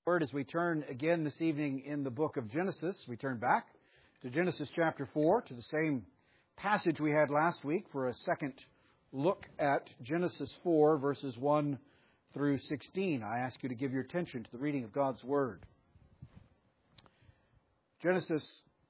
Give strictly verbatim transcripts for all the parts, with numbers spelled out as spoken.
Word as we turn again this evening in the book of Genesis. We turn back to Genesis chapter four, to the same passage we had last week for a second look at Genesis four, verses one through sixteen. I ask you to give your attention to the reading of God's Word. Genesis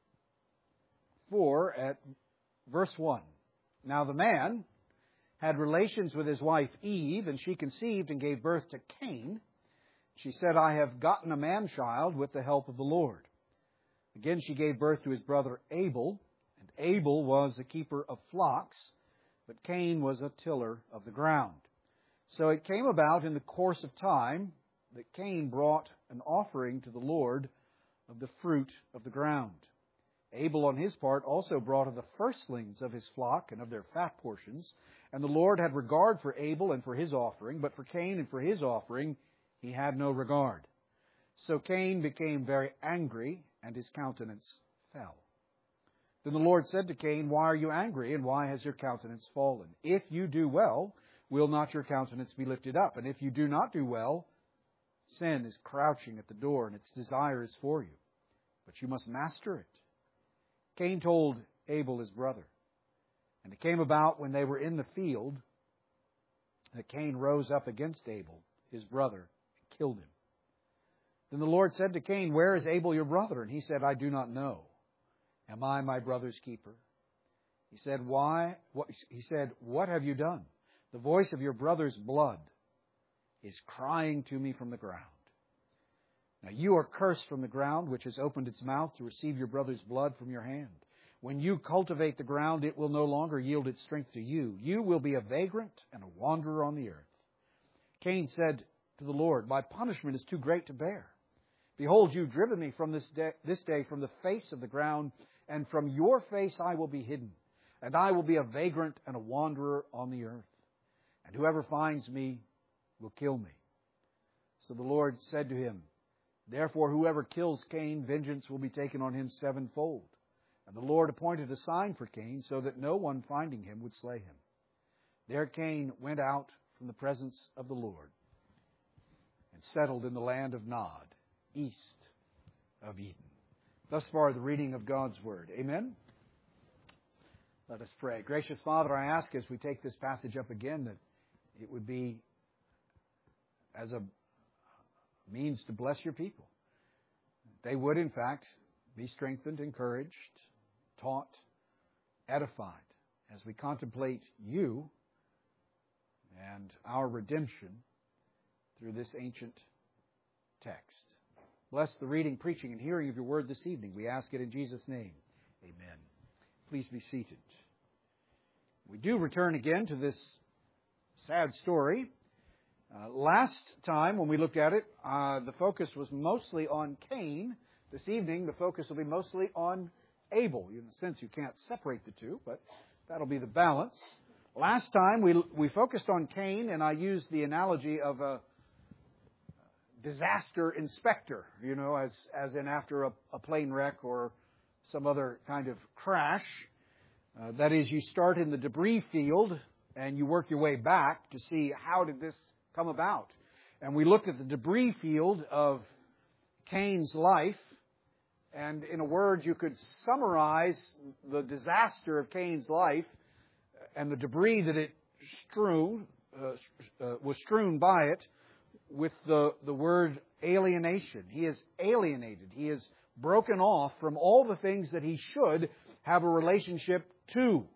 four at verse one. Now the man had relations with his wife Eve, and she conceived and gave birth to Cain. She said, I have gotten a man-child with the help of the Lord. Again she gave birth to his brother Abel, and Abel was a keeper of flocks, but Cain was a tiller of the ground. So it came about in the course of time that Cain brought an offering to the Lord of the fruit of the ground. Abel on his part also brought of the firstlings of his flock and of their fat portions. And the Lord had regard for Abel and for his offering, but for Cain and for his offering he had no regard. So Cain became very angry, and his countenance fell. Then the Lord said to Cain, Why are you angry, and why has your countenance fallen? If you do well, will not your countenance be lifted up? And if you do not do well, sin is crouching at the door, and its desire is for you, but you must master it. Cain told Abel his brother. And it came about when they were in the field that Cain rose up against Abel, his brother, and killed him. Then the Lord said to Cain, Where is Abel your brother? And he said, I do not know. Am I my brother's keeper? He said, Why? What? He said, What have you done? The voice of your brother's blood is crying to me from the ground. Now you are cursed from the ground, which has opened its mouth to receive your brother's blood from your hand. When you cultivate the ground, it will no longer yield its strength to you. You will be a vagrant and a wanderer on the earth. Cain said to the Lord, My punishment is too great to bear. Behold, you've driven me from this day, this day from the face of the ground, and from your face I will be hidden, and I will be a vagrant and a wanderer on the earth. And whoever finds me will kill me. So the Lord said to him, Therefore whoever kills Cain, vengeance will be taken on him sevenfold. And the Lord appointed a sign for Cain, so that no one finding him would slay him. There Cain went out from the presence of the Lord and settled in the land of Nod, east of Eden. Thus far, the reading of God's Word. Amen? Let us pray. Gracious Father, I ask as we take this passage up again that it would be as a means to bless your people. They would, in fact, be strengthened, encouraged, taught, edified as we contemplate you and our redemption through this ancient text. Bless the reading, preaching, and hearing of your word this evening. We ask it in Jesus' name. Amen. Please be seated. We do return again to this sad story. Uh, last time when we looked at it, uh, the focus was mostly on Cain. This evening, the focus will be mostly on Abel. In a sense, you can't separate the two, but that'll be the balance. Last time, we we focused on Cain, and I used the analogy of a disaster inspector, you know, as, as in after a, a plane wreck or some other kind of crash. Uh, that is, you start in the debris field, and you work your way back to see how did this come about. And we looked at the debris field of Cain's life. And in a word, you could summarize the disaster of Cain's life and the debris that it strewn, uh, uh, was strewn by it with the, the word alienation. He is alienated. He is broken off from all the things that he should have a relationship to.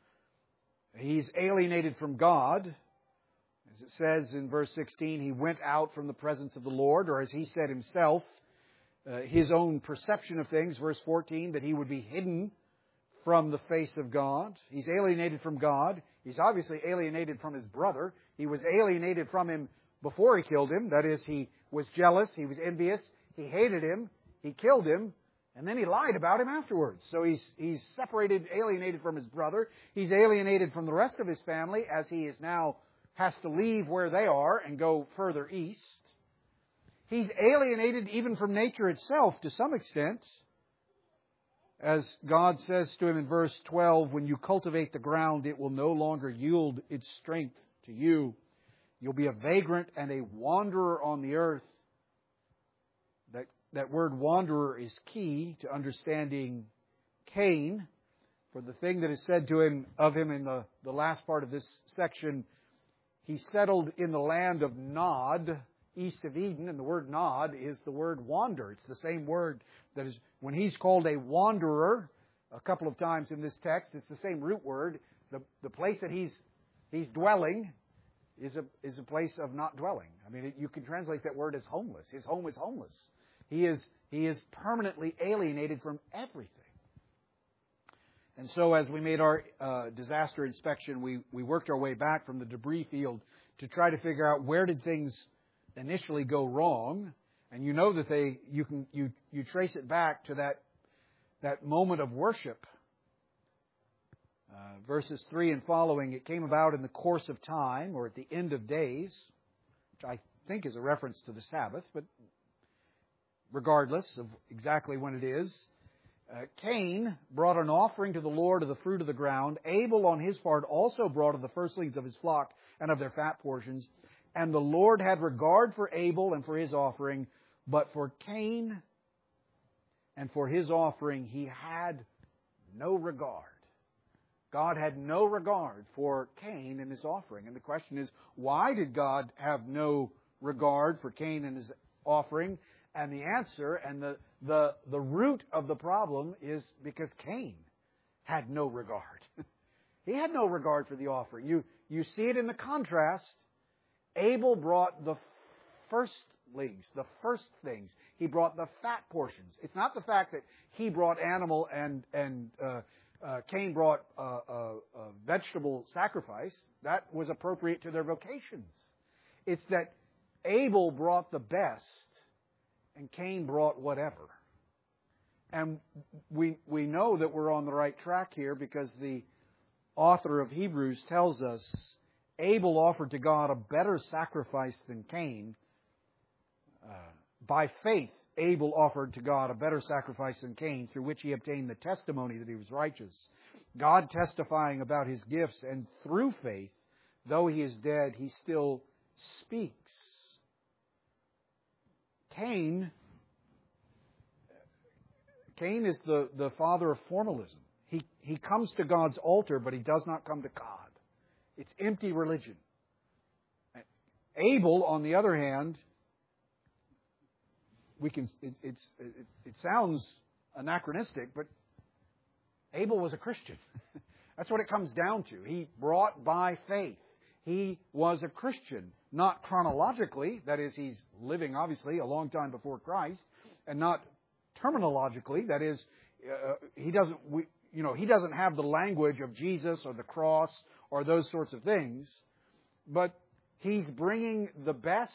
He's alienated from God. As it says in verse sixteen, he went out from the presence of the Lord, or as he said himself, Uh, his own perception of things, verse fourteen, that he would be hidden from the face of God. He's alienated from God. He's obviously alienated from his brother. He was alienated from him before he killed him. That is, he was jealous. He was envious. He hated him. He killed him. And then he lied about him afterwards. So he's, he's separated, alienated from his brother. He's alienated from the rest of his family as he is now has to leave where they are and go further east. He's alienated even from nature itself to some extent. As God says to him in verse twelve, when you cultivate the ground, it will no longer yield its strength to you. You'll be a vagrant and a wanderer on the earth. that word wanderer is key to understanding Cain. For the thing that is said to him of him in the, the last part of this section, he settled in the land of Nod, east of Eden, and the word Nod is the word wander. It's the same word that is, when he's called a wanderer a couple of times in this text, it's the same root word. The, the place that he's he's dwelling is a is a place of not dwelling. I mean, it, you can translate that word as homeless. His home is homeless. He is he is permanently alienated from everything. And so as we made our uh, disaster inspection, we, we worked our way back from the debris field to try to figure out where did things initially go wrong. And you know that they you can you, you trace it back to that that moment of worship. Uh, verses three and following, it came about in the course of time, or at the end of days, which I think is a reference to the Sabbath, but regardless of exactly when it is, Uh, Cain brought an offering to the Lord of the fruit of the ground. Abel, on his part, also brought of the firstlings of his flock and of their fat portions. And the Lord had regard for Abel and for his offering, but for Cain and for his offering he had no regard. God had no regard for Cain and his offering. And the question is, why did God have no regard for Cain and his offering? And the answer and the, the, the root of the problem is because Cain had no regard. He had no regard for the offering. You, you see it in the contrast. Abel brought the firstlings, the first things. He brought the fat portions. It's not the fact that he brought animal and, and uh, uh, Cain brought uh, uh, uh, vegetable sacrifice. That was appropriate to their vocations. It's that Abel brought the best and Cain brought whatever. And we we know that we're on the right track here because the author of Hebrews tells us Abel offered to God a better sacrifice than Cain. Uh, by faith, Abel offered to God a better sacrifice than Cain, through which he obtained the testimony that he was righteous. God testifying about his gifts, and through faith, though he is dead, he still speaks. Cain, Cain is the, the father of formalism. He, he comes to God's altar, but he does not come to God. It's empty religion. Abel, on the other hand, we can it, it's, it, it sounds anachronistic, but Abel was a Christian. That's what it comes down to. He brought by faith. He was a Christian. Not chronologically, that is, he's living, obviously, a long time before Christ, and not terminologically, that is, uh, he doesn't, we, you know, he doesn't have the language of Jesus or the cross or those sorts of things, but he's bringing the best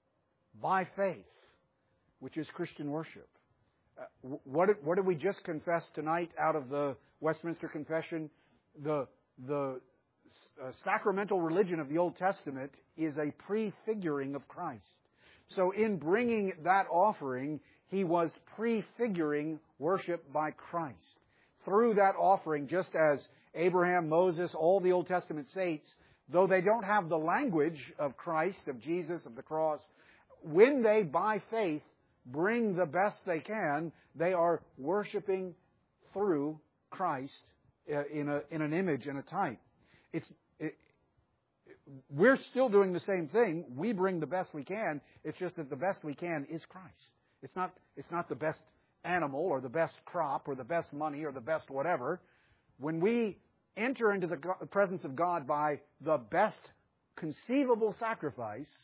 by faith, which is Christian worship. Uh, what, did, what did we just confess tonight out of the Westminster Confession? The the Uh, sacramental religion of the Old Testament is a prefiguring of Christ. So in bringing that offering, he was prefiguring worship by Christ. Through that offering, just as Abraham, Moses, all the Old Testament saints, though they don't have the language of Christ, of Jesus, of the cross, when they, by faith, bring the best they can, they are worshiping through Christ uh, in a in an image and a type. It's it, we're still doing the same thing. We bring the best we can. It's just that the best we can is Christ. It's not it's not the best animal or the best crop or the best money or the best whatever. When we enter into the presence of God by the best conceivable sacrifice,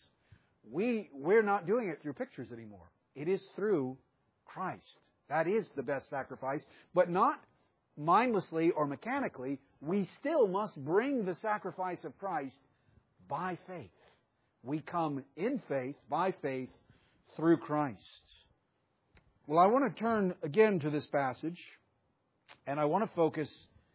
we we're not doing it through pictures anymore. It is through Christ. That is the best sacrifice, but not mindlessly or mechanically. We still must bring the sacrifice of Christ by faith. We come in faith, by faith, through Christ. Well, I want to turn again to this passage, and I want to focus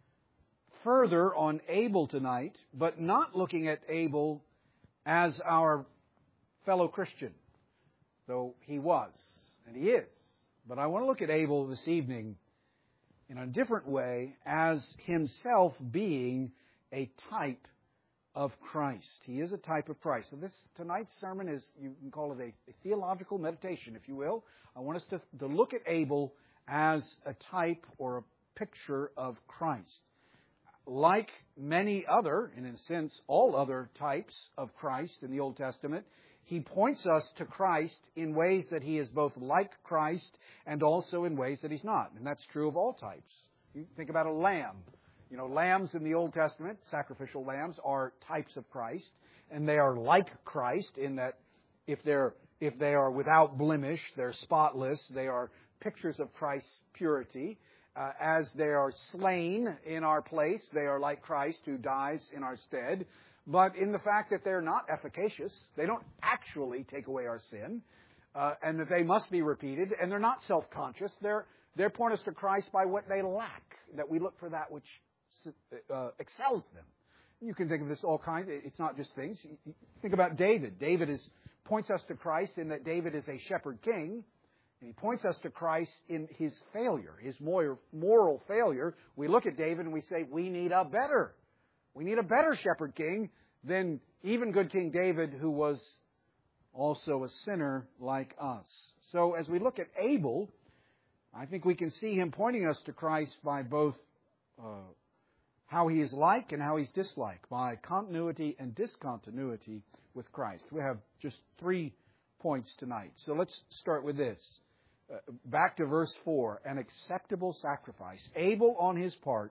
further on Abel tonight, but not looking at Abel as our fellow Christian, though he was, and he is. But I want to look at Abel this evening in a different way, as himself being a type of Christ. He is a type of Christ. So this tonight's sermon is, you can call it a, a theological meditation, if you will. I want us to, to look at Abel as a type or a picture of Christ. Like many other, and in a sense, all other types of Christ in the Old Testament, he points us to Christ in ways that he is both like Christ and also in ways that he's not. And that's true of all types. You think about a lamb. You know, lambs in the Old Testament, sacrificial lambs, are types of Christ. And they are like Christ in that if they're if they are without blemish, they're spotless, they are pictures of Christ's purity. Uh, as they are slain in our place, they are like Christ who dies in our stead. But in the fact that they're not efficacious, they don't actually take away our sin, uh, and that they must be repeated, and they're not self-conscious. They're, they're point us to Christ by what they lack, that we look for that which uh, excels them. You can think of this all kinds. It's not just things. Think about David. David is points us to Christ in that David is a shepherd king. And he points us to Christ in his failure, his moral failure. We look at David and we say, we need a better. We need a better shepherd king than even good King David, who was also a sinner like us. So as we look at Abel, I think we can see him pointing us to Christ by both uh, how he is like and how he's disliked, by continuity and discontinuity with Christ. We have just three points tonight. So let's start with this. Uh, back to verse four, an acceptable sacrifice. Abel, on his part,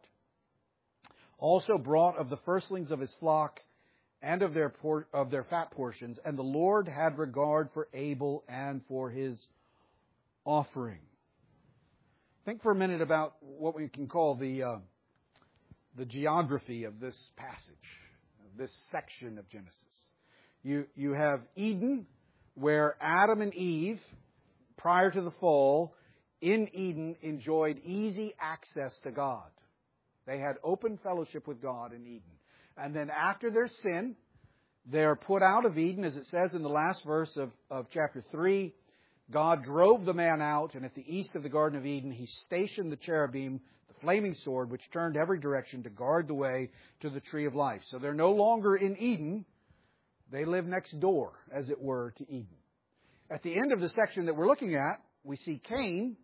also brought of the firstlings of his flock and of their por- of their fat portions, and the Lord had regard for Abel and for his offering. Think for a minute about what we can call the uh, the geography of this passage, of this section of Genesis. You you have Eden, where Adam and Eve, prior to the fall, in Eden, enjoyed easy access to God. They had open fellowship with God in Eden. And then after their sin, they're put out of Eden, as it says in the last verse of, of chapter three. God drove the man out, and at the east of the Garden of Eden, He stationed the cherubim, the flaming sword, which turned every direction to guard the way to the tree of life. So they're no longer in Eden. They live next door, as it were, to Eden. At the end of the section that we're looking at, we see Cain.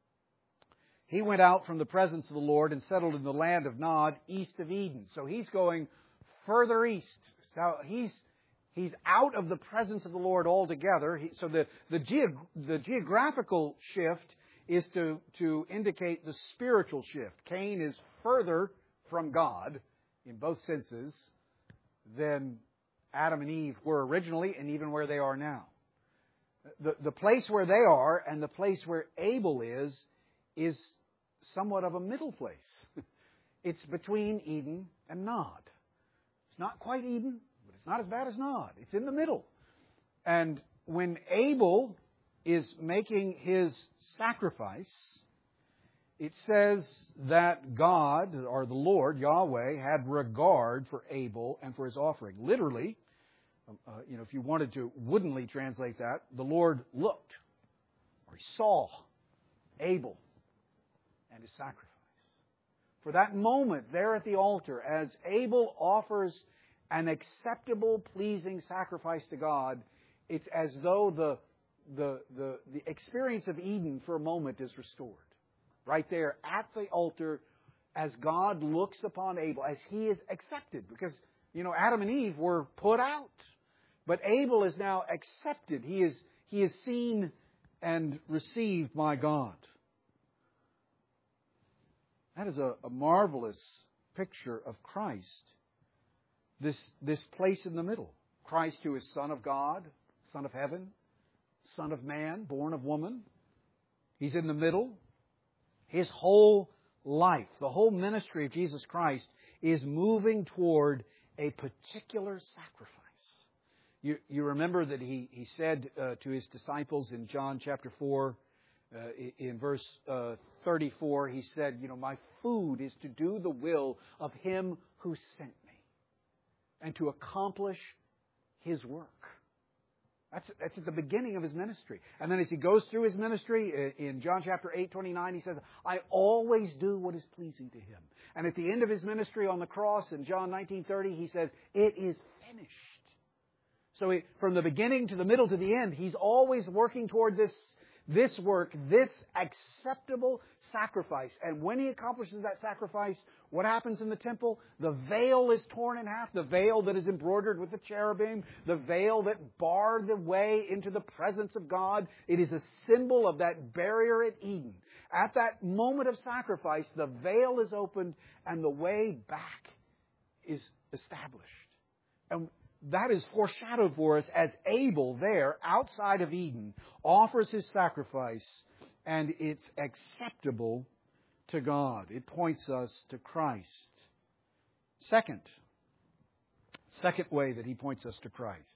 He went out from the presence of the Lord and settled in the land of Nod, east of Eden. So he's going further east. So he's he's out of the presence of the Lord altogether. He, so the the, geog, the geographical shift is to, to indicate the spiritual shift. Cain is further from God, in both senses, than Adam and Eve were originally and even where they are now. The, the place where they are and the place where Abel is, is somewhat of a middle place. It's between Eden and Nod. It's not quite Eden, but it's not as bad as Nod. It's in the middle. And when Abel is making his sacrifice, it says that God, or the Lord, Yahweh, had regard for Abel and for his offering. Literally, Uh, you know, if you wanted to woodenly translate that, the Lord looked, or He saw Abel and his sacrifice. For that moment there at the altar, as Abel offers an acceptable, pleasing sacrifice to God, it's as though the, the, the, the experience of Eden for a moment is restored. Right there at the altar, as God looks upon Abel, as he is accepted. Because, you know, Adam and Eve were put out. But Abel is now accepted. He is, he is seen and received by God. That is a, a marvelous picture of Christ. This, this place in the middle. Christ, who is Son of God, Son of Heaven, Son of Man, born of woman. He's in the middle. His whole life, the whole ministry of Jesus Christ, is moving toward a particular sacrifice. You, you remember that he, he said uh, to his disciples in John chapter four, uh, in verse uh, thirty-four, he said, you know, my food is to do the will of Him who sent me and to accomplish His work. That's, that's at the beginning of his ministry. And then as he goes through his ministry, in John chapter eight, twenty-nine, he says, I always do what is pleasing to him. And at the end of his ministry on the cross, in John nineteen thirty, he says, it is finished. So he, from the beginning to the middle to the end, he's always working toward this, this work, this acceptable sacrifice. And when he accomplishes that sacrifice, what happens in the temple? The veil is torn in half. The veil that is embroidered with the cherubim. The veil that barred the way into the presence of God. It is a symbol of that barrier at Eden. At that moment of sacrifice, the veil is opened and the way back is established. And that is foreshadowed for us as Abel there outside of Eden offers his sacrifice, and it's acceptable to God. It points us to Christ. Second, second way that he points us to Christ.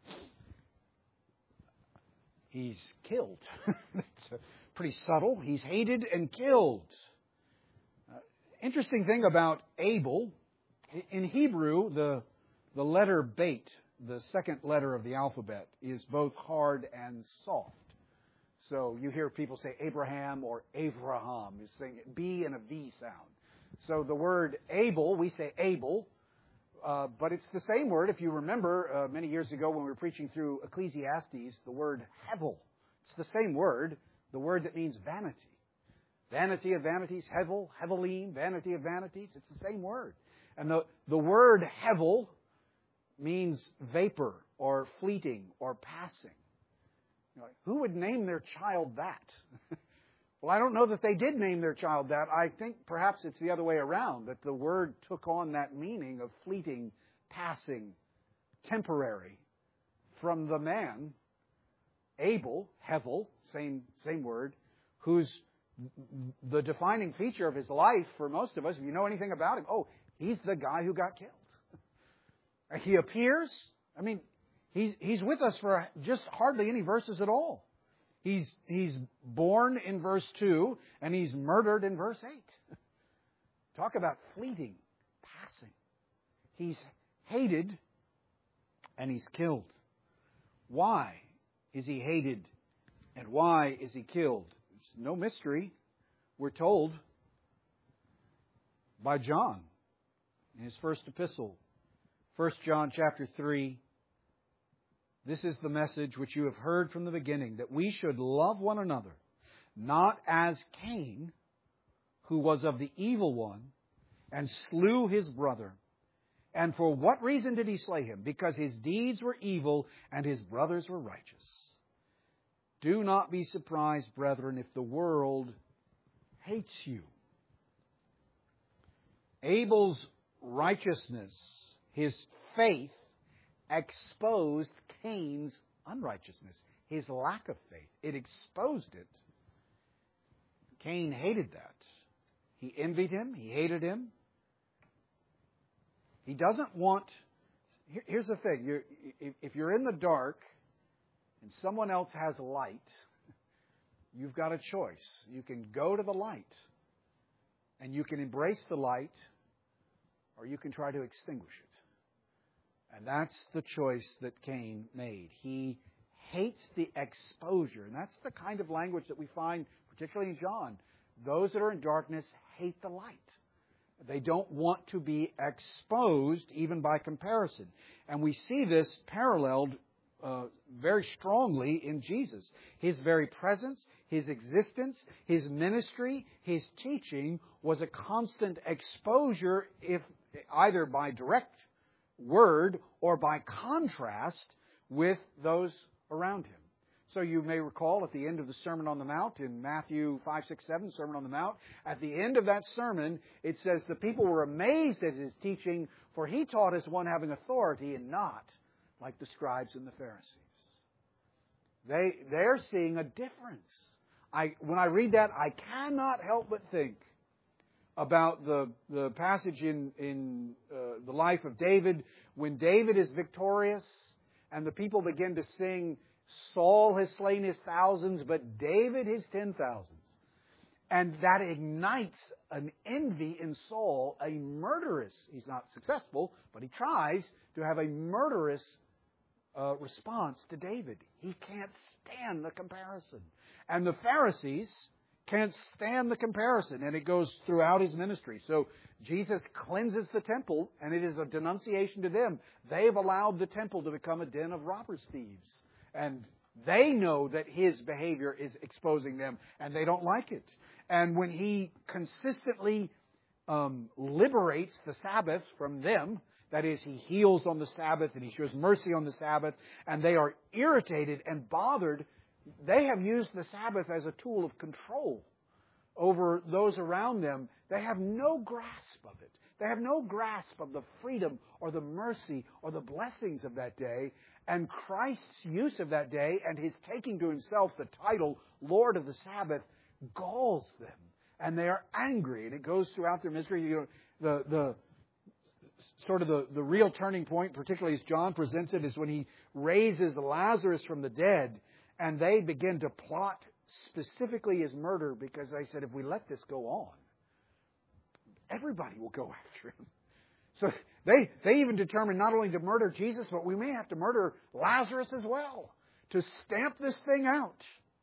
He's killed. It's pretty subtle. He's hated and killed. Uh, interesting thing about Abel, in Hebrew, the The letter Beit, the second letter of the alphabet, is both hard and soft. So you hear people say Abraham or Avraham, is saying B and a V sound. So the word Abel, we say Abel, uh, but it's the same word. If you remember uh, many years ago when we were preaching through Ecclesiastes, the word Hevel. It's the same word, the word that means vanity. Vanity of vanities, Hevel, Hevelim, vanity of vanities. It's the same word. And the, the word Hevel means vapor or fleeting or passing. You know, who would name their child that? Well, I don't know that they did name their child that. I think perhaps it's the other way around, that the word took on that meaning of fleeting, passing, temporary from the man, Abel, Hevel, same, same word, who's the defining feature of his life for most of us. If you know anything about him, oh, he's the guy who got killed. He appears, I mean, he's, he's with us for just hardly any verses at all. He's, he's born in verse two, and he's murdered in verse eight. Talk about fleeting, passing. He's hated, and he's killed. Why is he hated, and why is he killed? It's no mystery. We're told by John in his first epistle. First John chapter three, this is the message which you have heard from the beginning, that we should love one another, not as Cain, who was of the evil one, and slew his brother. And for what reason did he slay him? Because his deeds were evil, and his brothers were righteous. Do not be surprised, brethren, if the world hates you. Abel's righteousness, his faith, exposed Cain's unrighteousness, his lack of faith. It exposed it. Cain hated that. He envied him. He hated him. He doesn't want... Here, here's the thing. You're, if you're in the dark and someone else has light, you've got a choice. You can go to the light and you can embrace the light, or you can try to extinguish it. And that's the choice that Cain made. He hates the exposure. And that's the kind of language that we find, particularly in John. Those that are in darkness hate the light. They don't want to be exposed, even by comparison. And we see this paralleled uh, very strongly in Jesus. His very presence, His existence, His ministry, His teaching was a constant exposure, if either by direct word or by contrast with those around him. So you may recall at the end of the Sermon on the Mount in Matthew five, six, seven, Sermon on the Mount, at the end of that sermon, it says the people were amazed at his teaching, for he taught as one having authority and not like the scribes and the Pharisees. They, they're seeing a difference. I, when I read that, I cannot help but think about the, the passage in, in uh, the life of David, when David is victorious and the people begin to sing, Saul has slain his thousands, but David his ten thousands. And that ignites an envy in Saul, a murderous, he's not successful, but he tries to have a murderous uh, response to David. He can't stand the comparison. And the Pharisees can't stand the comparison, and it goes throughout his ministry. So Jesus cleanses the temple, and it is a denunciation to them. They've allowed the temple to become a den of robbers, thieves. And they know that his behavior is exposing them, and they don't like it. And when he consistently um, liberates the Sabbath from them, that is, he heals on the Sabbath and he shows mercy on the Sabbath, and they are irritated and bothered, they have used the Sabbath as a tool of control over those around them. They have no grasp of it. They have no grasp of the freedom or the mercy or the blessings of that day. And Christ's use of that day and his taking to himself the title Lord of the Sabbath galls them. And they are angry. And it goes throughout their ministry. You know, the, the sort of the, the real turning point, particularly as John presents it, is when he raises Lazarus from the dead. And they begin to plot specifically his murder because they said, if we let this go on, everybody will go after him. So they, they even determined not only to murder Jesus, but we may have to murder Lazarus as well to stamp this thing out.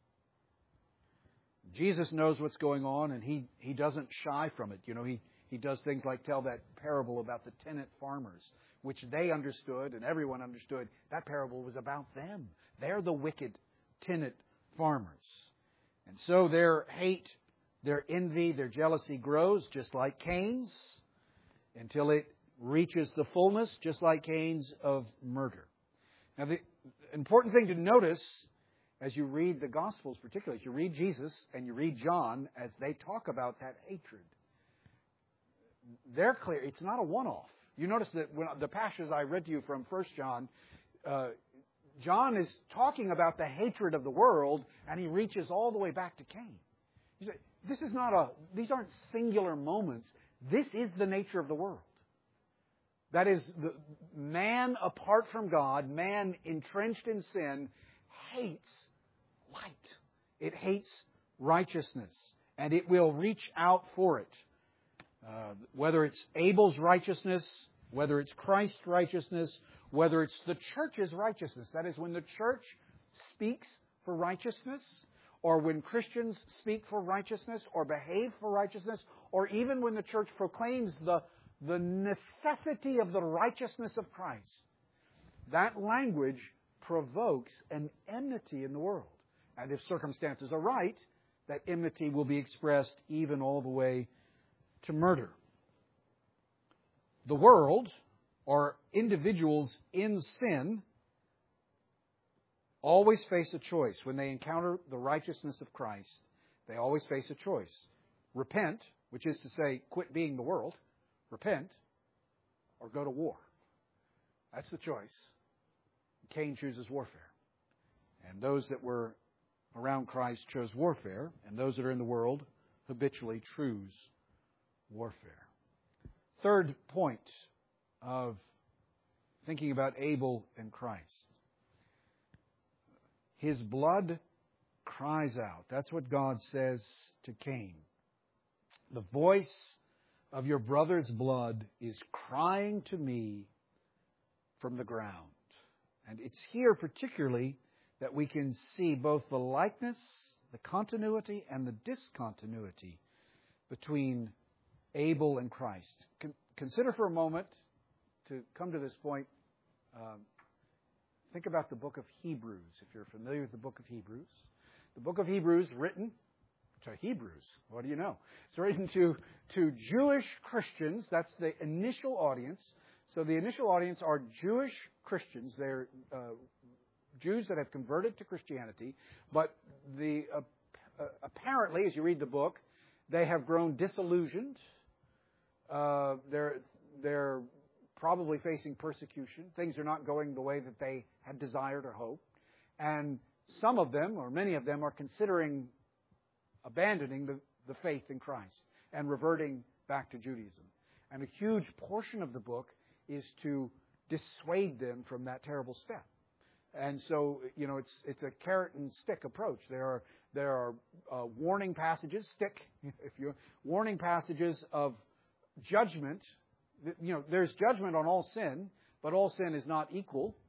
Jesus knows what's going on, and he, he doesn't shy from it. You know, he, he does things like tell that parable about the tenant farmers, which they understood and everyone understood. That parable was about them. They're the wicked tenant farmers. And so their hate, their envy, their jealousy grows just like Cain's until it reaches the fullness, just like Cain's, of murder. Now, the important thing to notice as you read the Gospels, particularly as you read Jesus and you read John, as they talk about that hatred, they're clear. It's not a one-off. You notice that when the passages I read to you from First John, uh, John is talking about the hatred of the world, and he reaches all the way back to Cain. He said, this is not a, these aren't singular moments. This is the nature of the world. That is, the man apart from God, man entrenched in sin, hates light. It hates righteousness, and it will reach out for it. Uh, whether it's Abel's righteousness, whether it's Christ's righteousness, whether it's the church's righteousness. That is, when the church speaks for righteousness, or when Christians speak for righteousness, or behave for righteousness, or even when the church proclaims the, the necessity of the righteousness of Christ. That language provokes an enmity in the world. And if circumstances are right, that enmity will be expressed even all the way to murder. The world, or individuals in sin, always face a choice. When they encounter the righteousness of Christ, they always face a choice. Repent, which is to say, quit being the world. Repent, or go to war. That's the choice. Cain chooses warfare. And those that were around Christ chose warfare, and those that are in the world habitually choose warfare. Third point of thinking about Abel and Christ. His blood cries out. That's what God says to Cain. The voice of your brother's blood is crying to me from the ground. And it's here particularly that we can see both the likeness, the continuity, and the discontinuity between Abel and Christ. Con- consider for a moment, to come to this point, um, think about the book of Hebrews, if you're familiar with the book of Hebrews. The book of Hebrews, written to Hebrews. What do you know? It's written to, to Jewish Christians. That's the initial audience. So the initial audience are Jewish Christians. They're uh, Jews that have converted to Christianity. But the uh, uh, apparently, as you read the book, they have grown disillusioned. Uh, they're they're probably facing persecution. Things are not going the way that they had desired or hoped. And some of them, or many of them, are considering abandoning the, the faith in Christ and reverting back to Judaism. And a huge portion of the book is to dissuade them from that terrible step. And so, you know, it's it's a carrot and stick approach. There are there are uh, warning passages, stick, if you warning passages of judgment. You know, there's judgment on all sin, but all sin is not equal.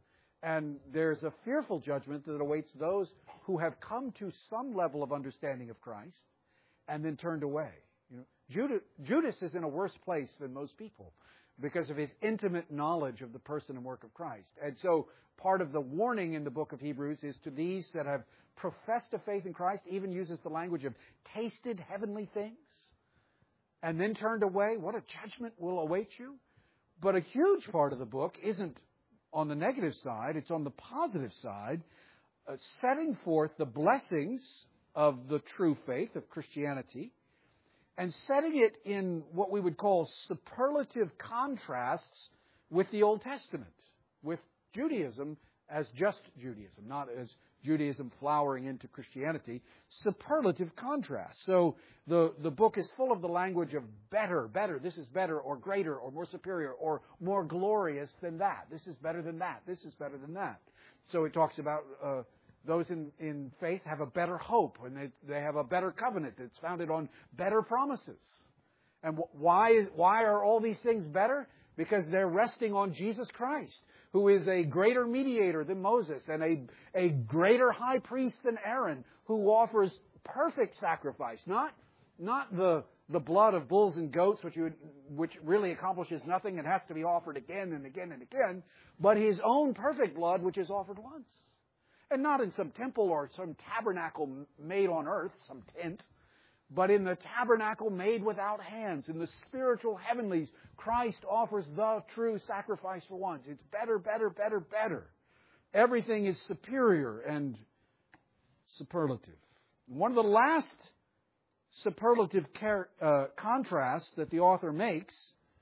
And there's a fearful judgment that awaits those who have come to some level of understanding of Christ and then turned away. You know, Judas, Judas is in a worse place than most people because of his intimate knowledge of the person and work of Christ. And so part of the warning in the book of Hebrews is to these that have professed a faith in Christ, even uses the language of tasted heavenly things, and then turned away. What a judgment will await you. But a huge part of the book isn't on the negative side, it's on the positive side, uh, setting forth the blessings of the true faith of Christianity and setting it in what we would call superlative contrasts with the Old Testament, with Judaism as just Judaism, not as Judaism flowering into Christianity, superlative contrast. So the, the book is full of the language of better, better, this is better, or greater, or more superior, or more glorious than that. This is better than that. This is better than that. So it talks about uh, those in, in faith have a better hope, and they, they have a better covenant that's founded on better promises. And why is, why are all these things better? Because they're resting on Jesus Christ, who is a greater mediator than Moses and a, a greater high priest than Aaron, who offers perfect sacrifice, not, not the, the blood of bulls and goats, which, you, which really accomplishes nothing and has to be offered again and again and again, but His own perfect blood, which is offered once. And not in some temple or some tabernacle made on earth, some tent, but in the tabernacle made without hands, in the spiritual heavenlies, Christ offers the true sacrifice for once. It's better, better, better, better. Everything is superior and superlative. One of the last superlative car- uh, contrasts that the author makes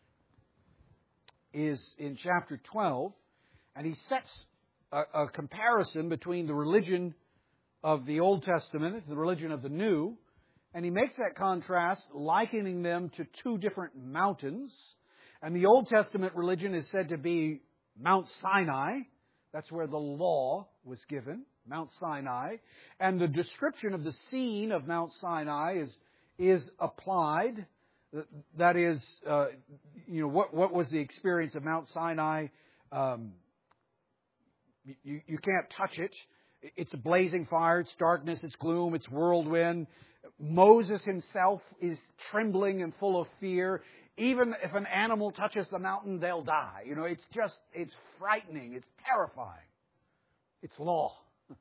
is in chapter twelve, and he sets a, a comparison between the religion of the Old Testament and the religion of the New. And he makes that contrast, likening them to two different mountains. And the Old Testament religion is said to be Mount Sinai. That's where the law was given, Mount Sinai. And the description of the scene of Mount Sinai is, is applied. That is, uh, you know, what, what was the experience of Mount Sinai? Um, you, you can't touch it. It's a blazing fire. It's darkness. It's gloom. It's whirlwind. Moses himself is trembling and full of fear. Even if an animal touches the mountain, they'll die. You know, it's just, it's frightening. It's terrifying. It's law.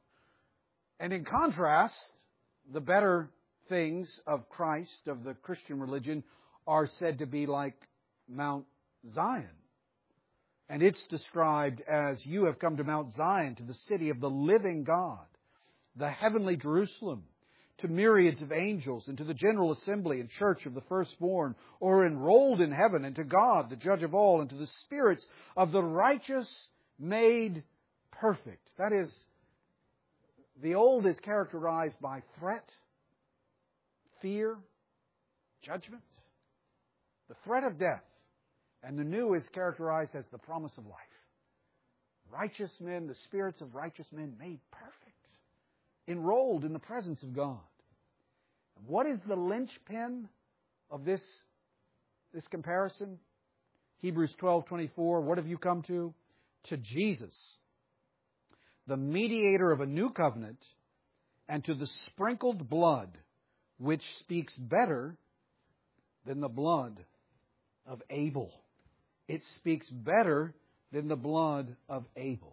And in contrast, the better things of Christ, of the Christian religion, are said to be like Mount Zion. And it's described as, you have come to Mount Zion, to the city of the living God, the heavenly Jerusalem, to myriads of angels, and to the general assembly and church of the firstborn, or enrolled in heaven, and to God, the judge of all, and to the spirits of the righteous made perfect. That is, the old is characterized by threat, fear, judgment, the threat of death. And the new is characterized as the promise of life. Righteous men, the spirits of righteous men made perfect, enrolled in the presence of God. What is the linchpin of this, this comparison? Hebrews twelve twenty-four, what have you come to? To Jesus, the mediator of a new covenant, and to the sprinkled blood, which speaks better than the blood of Abel. It speaks better than the blood of Abel.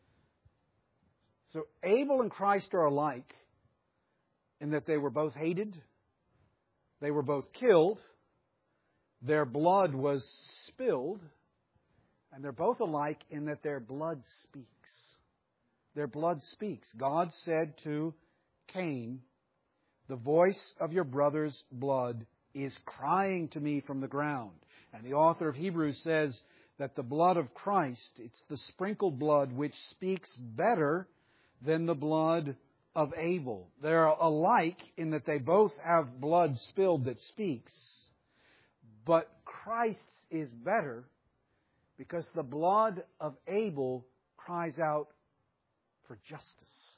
So Abel and Christ are alike in that they were both hated, they were both killed, their blood was spilled, and they're both alike in that their blood speaks. Their blood speaks. God said to Cain, "The voice of your brother's blood is crying to me from the ground." And the author of Hebrews says that the blood of Christ, it's the sprinkled blood which speaks better than the blood of Abel. They're alike in that they both have blood spilled that speaks. But Christ's is better because the blood of Abel cries out for justice.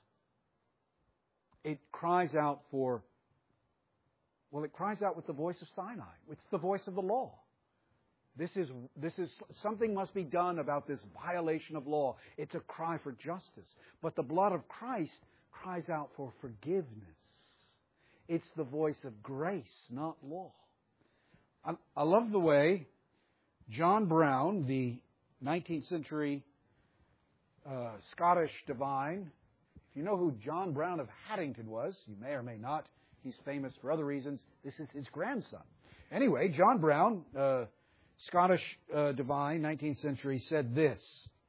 It cries out for, well, it cries out with the voice of Sinai. It's the voice of the law. This is, this is, something must be done about this violation of law. It's a cry for justice. But the blood of Christ cries out for forgiveness. It's the voice of grace, not law. I, I love the way John Brown, the nineteenth century uh, Scottish divine, if you know who John Brown of Haddington was, you may or may not. He's famous for other reasons. This is his grandson. Anyway, John Brown, uh, Scottish uh, divine, nineteenth century, said this: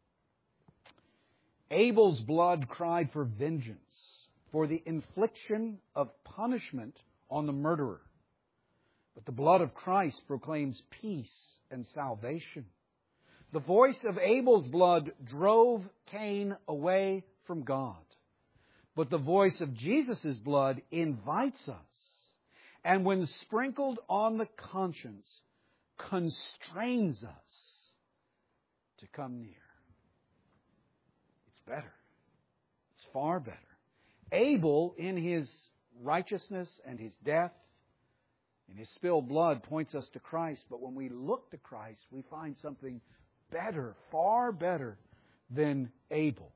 Abel's blood cried for vengeance, for the infliction of punishment on the murderer. But the blood of Christ proclaims peace and salvation. The voice of Abel's blood drove Cain away from God. But the voice of Jesus' blood invites us, and when sprinkled on the conscience, constrains us to come near. It's better. It's far better. Abel, in his righteousness and his death, in his spilled blood, points us to Christ. But when we look to Christ, we find something better, far better than Abel.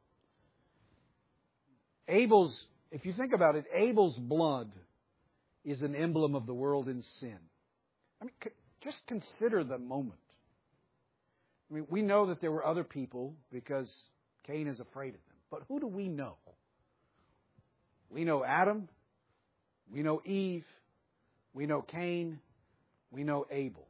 Abel's, if you think about it, Abel's blood is an emblem of the world in sin. I mean, just consider the moment. I mean, we know that there were other people because Cain is afraid of them. But who do we know? We know Adam. We know Eve. We know Cain. We know Abel.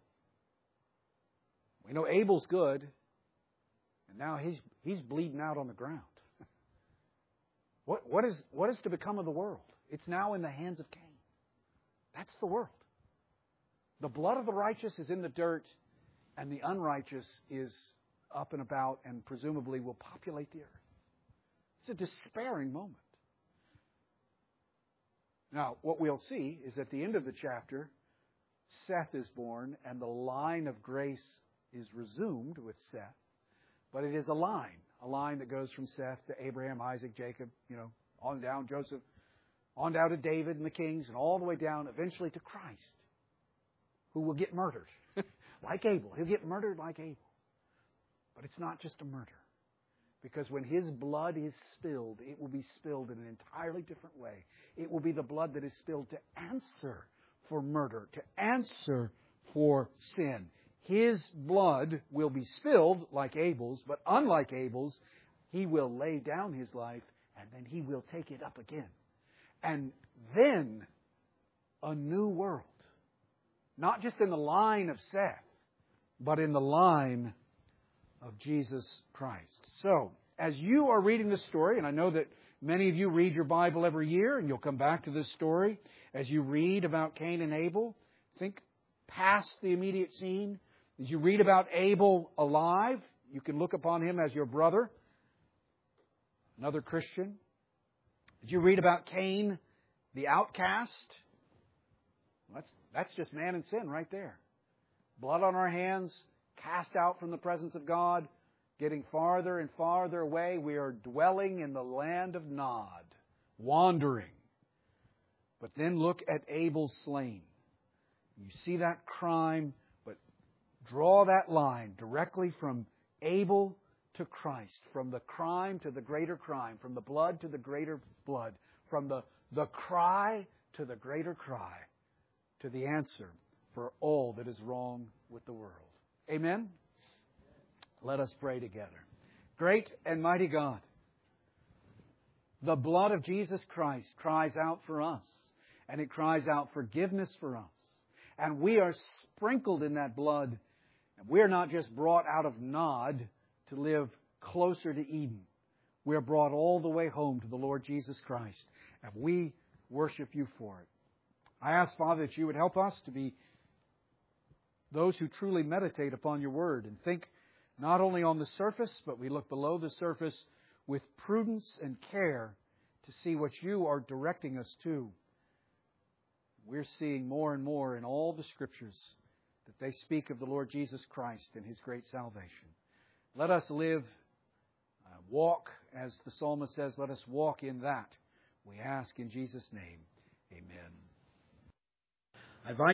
We know Abel's good. And now he's, he's bleeding out on the ground. What, what, is, what is to become of the world? It's now in the hands of Cain. That's the world. The blood of the righteous is in the dirt, and the unrighteous is up and about and presumably will populate the earth. It's a despairing moment. Now, what we'll see is at the end of the chapter, Seth is born, and the line of grace is resumed with Seth. But it is a line, a line that goes from Seth to Abraham, Isaac, Jacob, you know, on down, Joseph, on down to David and the kings, and all the way down eventually to Christ, who will get murdered like Abel. He'll get murdered like Abel. But it's not just a murder. Because when his blood is spilled, it will be spilled in an entirely different way. It will be the blood that is spilled to answer for murder, to answer for sin. His blood will be spilled like Abel's, but unlike Abel's, he will lay down his life and then he will take it up again. And then a new world. Not just in the line of Seth, but in the line of Jesus Christ. So, as you are reading this story, and I know that many of you read your Bible every year, and you'll come back to this story, as you read about Cain and Abel, think past the immediate scene. As you read about Abel alive, you can look upon him as your brother, another Christian. As you read about Cain, the outcast, that's, that's just man and sin right there. Blood on our hands, cast out from the presence of God, getting farther and farther away. We are dwelling in the land of Nod, wandering. But then look at Abel slain. You see that crime, but draw that line directly from Abel to Christ, from the crime to the greater crime, from the blood to the greater blood, from the, the cry to the greater cry, to the answer for all that is wrong with the world. Amen? Let us pray together. Great and mighty God, the blood of Jesus Christ cries out for us, and it cries out forgiveness for us. And we are sprinkled in that blood, and we are not just brought out of Nod to live closer to Eden. We are brought all the way home to the Lord Jesus Christ, and we worship you for it. I ask, Father, that you would help us to be those who truly meditate upon your word and think not only on the surface, but we look below the surface with prudence and care to see what you are directing us to. We're seeing more and more in all the Scriptures that they speak of the Lord Jesus Christ and His great salvation. Let us live, uh, walk, as the psalmist says, let us walk in that. We ask in Jesus' name, amen. I invite